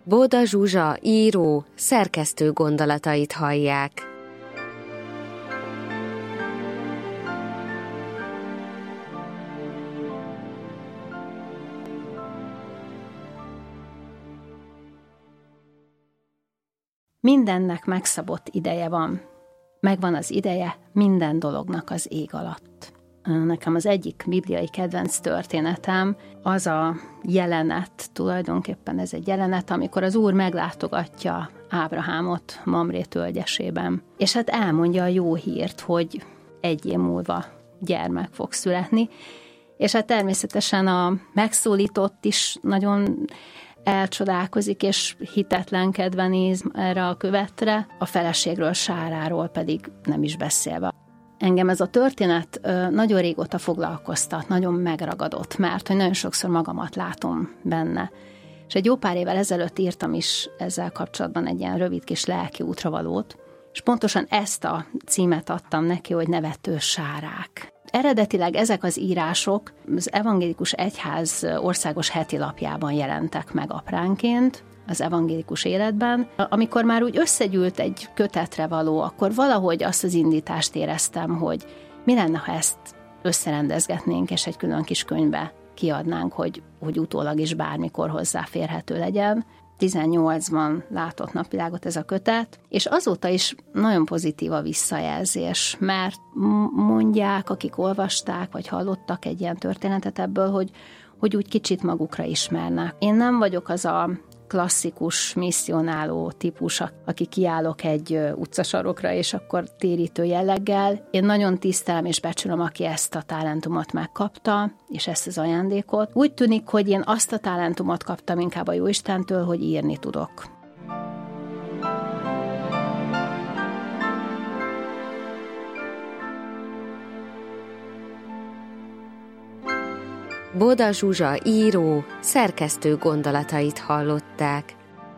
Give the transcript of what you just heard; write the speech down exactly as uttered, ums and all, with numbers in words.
Bóda Zsuzsa író, szerkesztő gondolatait hallják. Mindennek megszabott ideje van. Megvan az ideje minden dolognak az ég alatt. Nekem az egyik bibliai kedvenc történetem az a jelenet, tulajdonképpen ez egy jelenet, amikor az Úr meglátogatja Ábrahámot Mamré tölgyesében. És hát elmondja a jó hírt, hogy egy év múlva gyermek fog születni. És hát természetesen a megszólított is nagyon elcsodálkozik, és hitetlenkedve néz erre a követre, a feleségről, Sáráról pedig nem is beszélve. Engem ez a történet nagyon régóta foglalkoztat, nagyon megragadott, mert hogy nagyon sokszor magamat látom benne. És egy jó pár évvel ezelőtt írtam is ezzel kapcsolatban egy ilyen rövid kis lelki útravalót, és pontosan ezt a címet adtam neki, hogy Nevető Sárák. Eredetileg ezek az írások az Evangélikus Egyház országos heti lapjában jelentek meg apránként, az evangélikus életben. Amikor már úgy összegyűlt egy kötetre való, akkor valahogy azt az indítást éreztem, hogy mi lenne, ha ezt összerendezgetnénk, és egy külön kis könyvbe kiadnánk, hogy, hogy utólag is bármikor hozzáférhető legyen. tizennyolcban látott napvilágot ez a kötet, és azóta is nagyon pozitív a visszajelzés, mert mondják, akik olvasták, vagy hallottak egy ilyen történetet ebből, hogy, hogy úgy kicsit magukra ismernek. Én nem vagyok az a klasszikus, misszionáló típus, aki kiállok egy utcasarokra, és akkor térítő jelleggel. Én nagyon tisztelem és becsülöm, aki ezt a talentumot megkapta, és ezt az ajándékot. Úgy tűnik, hogy én azt a talentumot kaptam inkább a Jóistentől, hogy írni tudok. Bóda Zsuzsa író, szerkesztő gondolatait hallották.